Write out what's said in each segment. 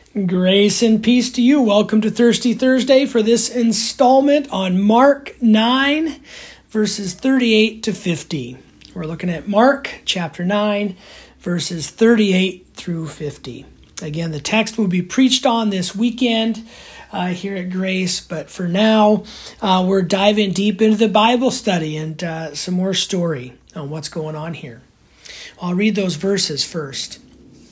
Grace and peace to you. Welcome to Thirsty Thursday for this installment on Mark 9, verses 38 to 50. We're looking at Mark chapter 9, verses 38 through 50. Again, the text will be preached on this weekend here at Grace, but for now, we're diving deep into the Bible study and some more story on what's going on here. I'll read those verses first.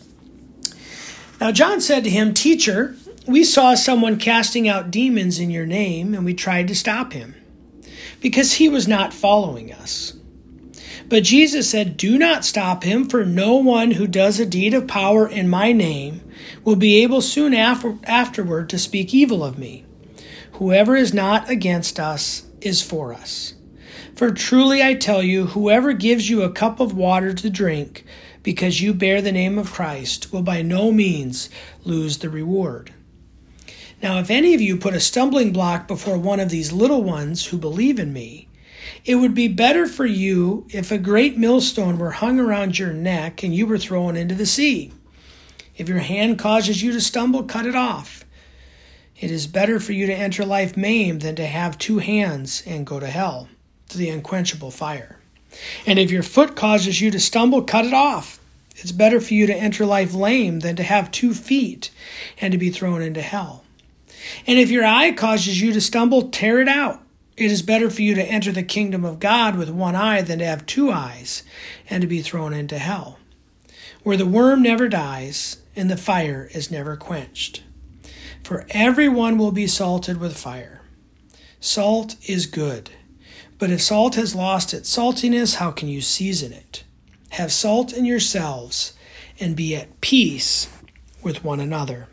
Now John said to him, "Teacher, we saw someone casting out demons in your name, and we tried to stop him, because he was not following us." But Jesus said, "Do not stop him, for no one who does a deed of power in my name will be able soon afterward to speak evil of me. Whoever is not against us is for us. For truly I tell you, whoever gives you a cup of water to drink, because you bear the name of Christ, will by no means lose the reward. Now if any of you put a stumbling block before one of these little ones who believe in me, it would be better for you if a great millstone were hung around your neck and you were thrown into the sea. If your hand causes you to stumble, cut it off. It is better for you to enter life maimed than to have two hands and go to hell, to the unquenchable fire. And if your foot causes you to stumble, cut it off. It's better for you to enter life lame than to have 2 feet and to be thrown into hell. And if your eye causes you to stumble, tear it out. It is better for you to enter the kingdom of God with 1 eye than to have 2 eyes and to be thrown into hell, where the worm never dies and the fire is never quenched. For everyone will be salted with fire. Salt is good. But if salt has lost its saltiness, how can you season it? Have salt in yourselves and be at peace with one another."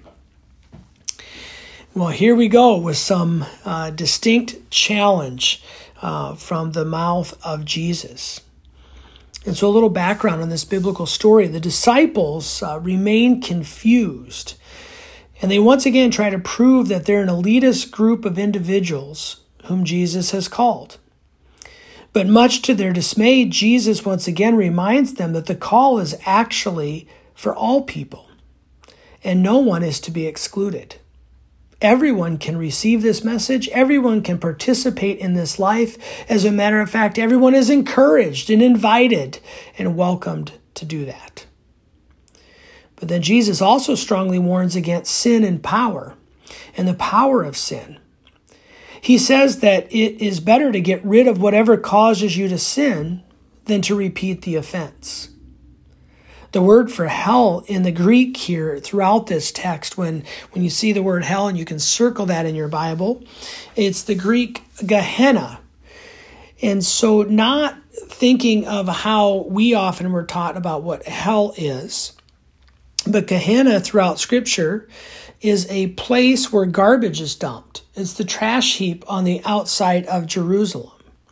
Well, here we go with some distinct challenge from the mouth of Jesus. And so a little background on this biblical story. The disciples remain confused, and they once again try to prove that they're an elitist group of individuals whom Jesus has called. But much to their dismay, Jesus once again reminds them that the call is actually for all people, and no one is to be excluded. Everyone can receive this message. Everyone can participate in this life. As a matter of fact, everyone is encouraged and invited and welcomed to do that. But then Jesus also strongly warns against sin and power, and the power of sin. He says that it is better to get rid of whatever causes you to sin than to repeat the offense. The word for hell in the Greek here throughout this text, when you see the word hell, and you can circle that in your Bible, it's the Greek Gehenna. And so not thinking of how we often were taught about what hell is, but Gehenna throughout Scripture is a place where garbage is dumped. It's the trash heap on the outside of Jerusalem.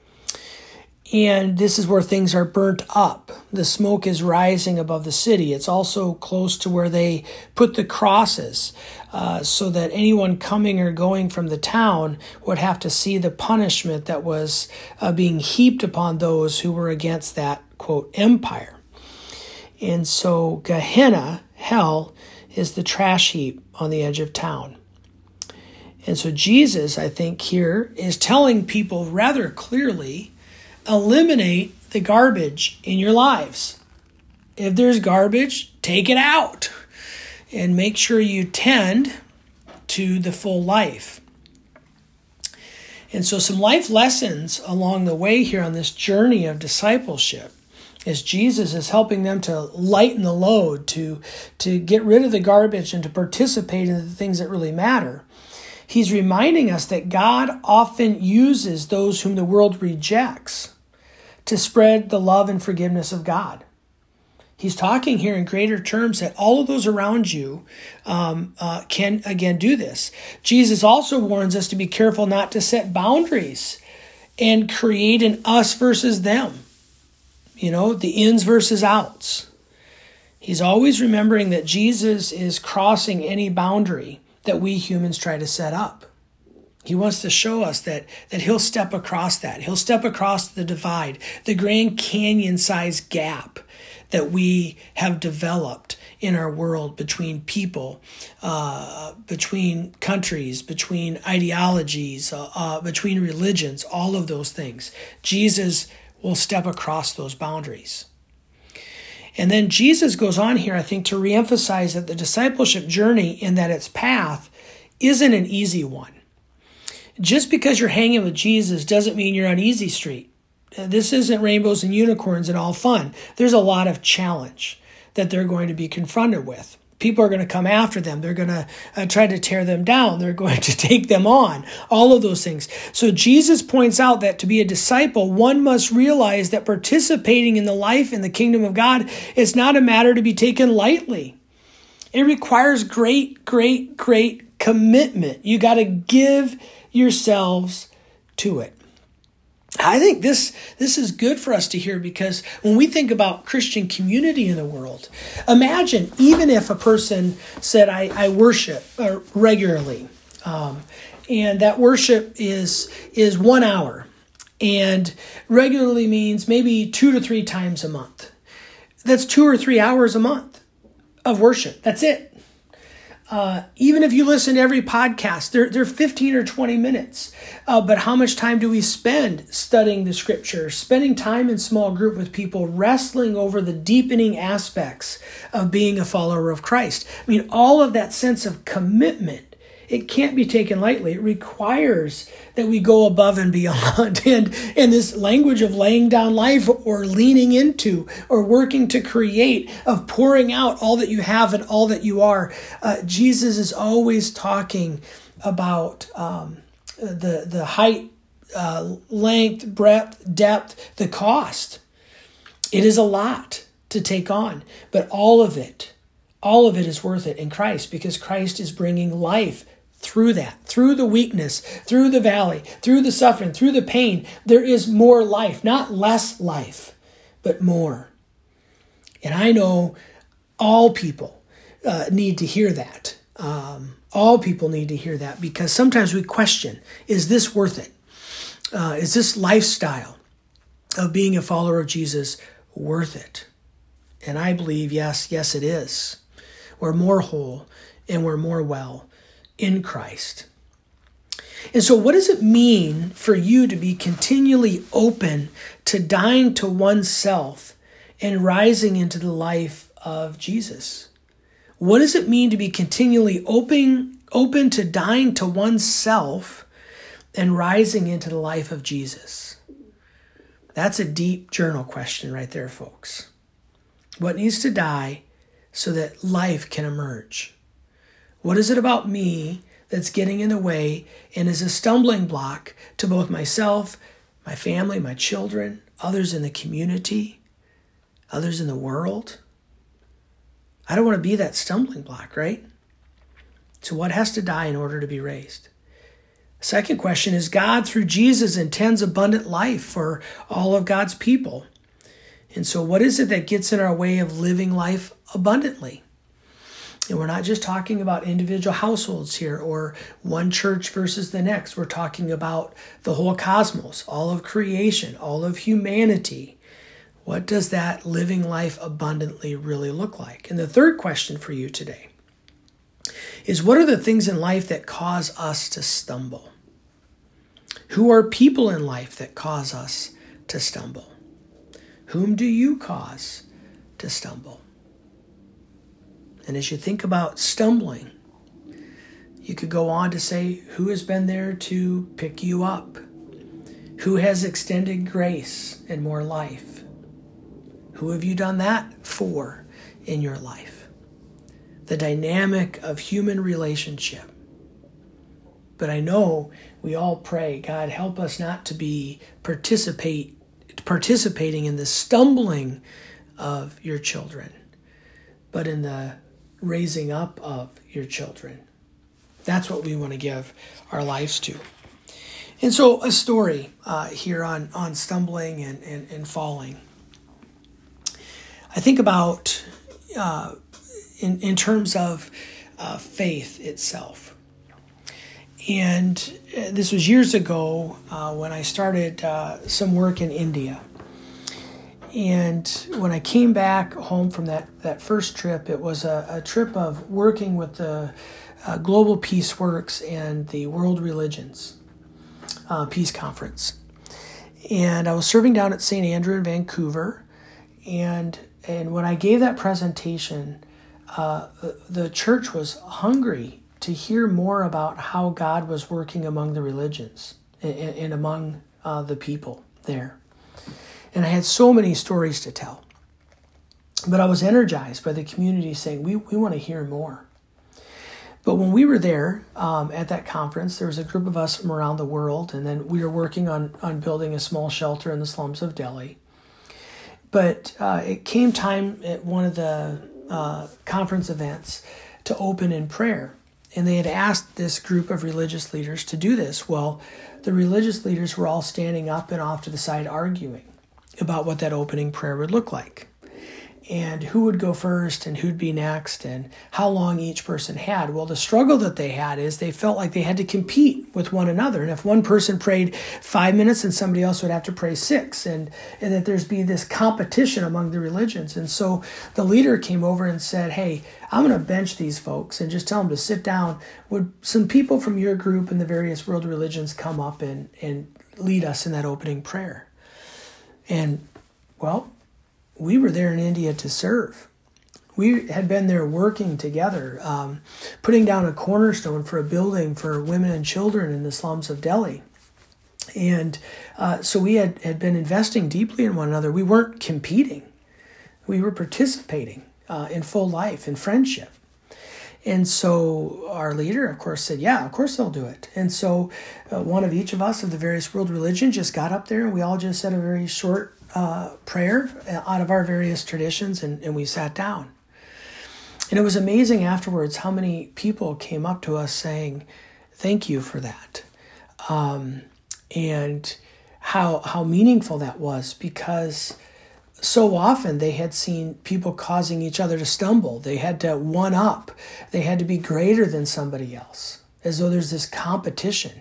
And this is where things are burnt up. The smoke is rising above the city. It's also close to where they put the crosses so that anyone coming or going from the town would have to see the punishment that was being heaped upon those who were against that, quote, empire. And so Gehenna, hell, is the trash heap on the edge of town. And so Jesus, I think here, is telling people rather clearly, eliminate the garbage in your lives. If there's garbage, take it out and make sure you tend to the full life. And so some life lessons along the way here on this journey of discipleship, as Jesus is helping them to lighten the load, to get rid of the garbage and to participate in the things that really matter. He's reminding us that God often uses those whom the world rejects to spread the love and forgiveness of God. He's talking here in greater terms that all of those around you can, again, do this. Jesus also warns us to be careful not to set boundaries and create an us versus them. The ins versus outs. He's always remembering that Jesus is crossing any boundary that we humans try to set up. He wants to show us that he'll step across that. He'll step across the divide, the Grand Canyon-sized gap that we have developed in our world between people, between countries, between ideologies, between religions, all of those things. Jesus will step across those boundaries. And then Jesus goes on here, I think, to reemphasize that the discipleship journey and that its path isn't an easy one. Just because you're hanging with Jesus doesn't mean you're on easy street. This isn't rainbows and unicorns and all fun. There's a lot of challenge that they're going to be confronted with. People are going to come after them. They're going to try to tear them down. They're going to take them on. All of those things. So Jesus points out that to be a disciple, one must realize that participating in the life in the kingdom of God is not a matter to be taken lightly. It requires great, great, great commitment. You got to give yourselves to it. I think this is good for us to hear, because when we think about Christian community in the world, imagine even if a person said, I worship regularly, and that worship is 1 hour, and regularly means maybe 2 to 3 times a month. That's 2 or 3 hours a month of worship. That's it. Even if you listen to every podcast, they're 15 or 20 minutes. But how much time do we spend studying the scripture, spending time in small group with people, wrestling over the deepening aspects of being a follower of Christ? I mean, all of that sense of commitment, it can't be taken lightly. It requires that we go above and beyond. And this language of laying down life or leaning into or working to create, of pouring out all that you have and all that you are. Jesus is always talking about the height, length, breadth, depth, the cost. It is a lot to take on, but all of it is worth it in Christ, because Christ is bringing life through that, through the weakness, through the valley, through the suffering, through the pain. There is more life, not less life, but more. And I know all people need to hear that. All people need to hear that, because sometimes we question, is this worth it? Is this lifestyle of being a follower of Jesus worth it? And I believe, yes, it is. We're more whole and we're more well in Christ. And so what does it mean for you to be continually open to dying to oneself and rising into the life of Jesus? What does it mean to be continually open to dying to oneself and rising into the life of Jesus? That's a deep journal question right there, folks. What needs to die so that life can emerge? What is it about me that's getting in the way and is a stumbling block to both myself, my family, my children, others in the community, others in the world? I don't want to be that stumbling block, right? So what has to die in order to be raised? Second question is, God through Jesus intends abundant life for all of God's people. And so what is it that gets in our way of living life abundantly? And we're not just talking about individual households here or one church versus the next. We're talking about the whole cosmos, all of creation, all of humanity. What does that living life abundantly really look like? And the third question for you today is, what are the things in life that cause us to stumble? Who are people in life that cause us to stumble? Whom do you cause to stumble? And as you think about stumbling, you could go on to say, who has been there to pick you up? Who has extended grace and more life? Who have you done that for in your life? The dynamic of human relationship. But I know we all pray, God, help us not to be participating in the stumbling of your children, but in the raising up of your children. That's what we want to give our lives to. And so a story here on stumbling and falling. I think about in terms of faith itself. And this was years ago when I started some work in India. And when I came back home from that first trip, it was a trip of working with the Global Peace Works and the World Religions Peace Conference. And I was serving down at St. Andrew in Vancouver. And when I gave that presentation, the church was hungry to hear more about how God was working among the religions and among the people there. And I had so many stories to tell. But I was energized by the community saying, we want to hear more. But when we were there at that conference, there was a group of us from around the world, and then we were working on building a small shelter in the slums of Delhi. But it came time at one of the conference events to open in prayer. And they had asked this group of religious leaders to do this. Well, the religious leaders were all standing up and off to the side arguing about what that opening prayer would look like, and who would go first and who'd be next and how long each person had. Well, the struggle that they had is they felt like they had to compete with one another. And if one person prayed 5 minutes and somebody else would have to pray 6, and that there's be this competition among the religions. And so the leader came over and said, hey, I'm going to bench these folks and just tell them to sit down. Would some people from your group and the various world religions come up and lead us in that opening prayer? And, well, we were there in India to serve. We had been there working together, putting down a cornerstone for a building for women and children in the slums of Delhi. And so we had been investing deeply in one another. We weren't competing. We were participating in full life, in friendship. And so our leader, of course, said, yeah, of course they'll do it. And so one of each of us of the various world religions just got up there, and we all just said a very short prayer out of our various traditions, and we sat down. And it was amazing afterwards how many people came up to us saying, thank you for that. And how meaningful that was, because so often they had seen people causing each other to stumble. They had to one up. They had to be greater than somebody else, as though there's this competition.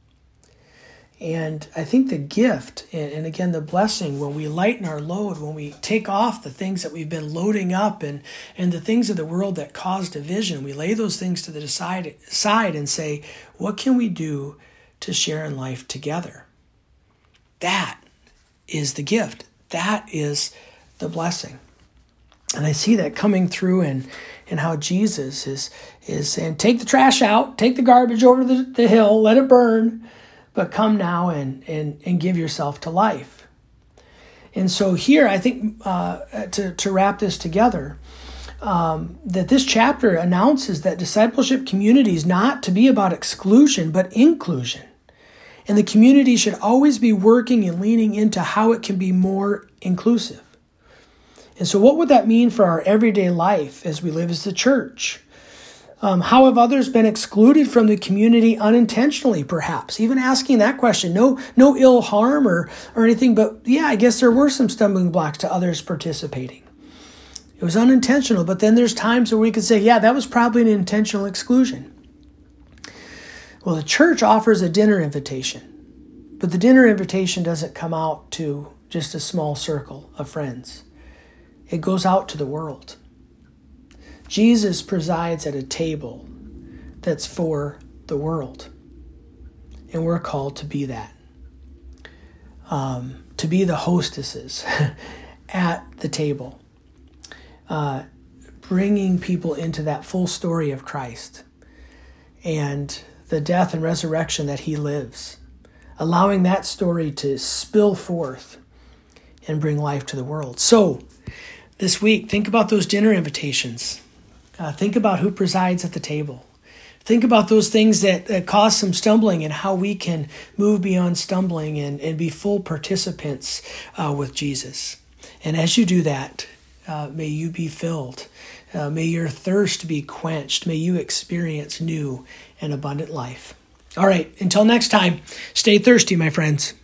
And I think the gift, and again, the blessing, when we lighten our load, when we take off the things that we've been loading up and the things of the world that cause division, we lay those things to the side and say, what can we do to share in life together? That is the gift. That is the blessing. And I see that coming through in how Jesus is saying, take the trash out, take the garbage over the hill, let it burn, but come now and give yourself to life. And so here, I think, to wrap this together, that this chapter announces that discipleship community is not to be about exclusion, but inclusion. And the community should always be working and leaning into how it can be more inclusive. And so what would that mean for our everyday life as we live as the church? How have others been excluded from the community unintentionally, perhaps? Even asking that question. No ill harm or anything, but yeah, I guess there were some stumbling blocks to others participating. It was unintentional, but then there's times where we could say, yeah, that was probably an intentional exclusion. Well, the church offers a dinner invitation, but the dinner invitation doesn't come out to just a small circle of friends. It goes out to the world. Jesus presides at a table that's for the world, and we're called to be that, to be the hostesses at the table, bringing people into that full story of Christ and the death and resurrection that he lives, allowing that story to spill forth and bring life to the world. So this week, think about those dinner invitations. Think about who presides at the table. Think about those things that cause some stumbling and how we can move beyond stumbling and be full participants with Jesus. And as you do that, may you be filled. May your thirst be quenched. May you experience new and abundant life. All right, until next time, stay thirsty, my friends.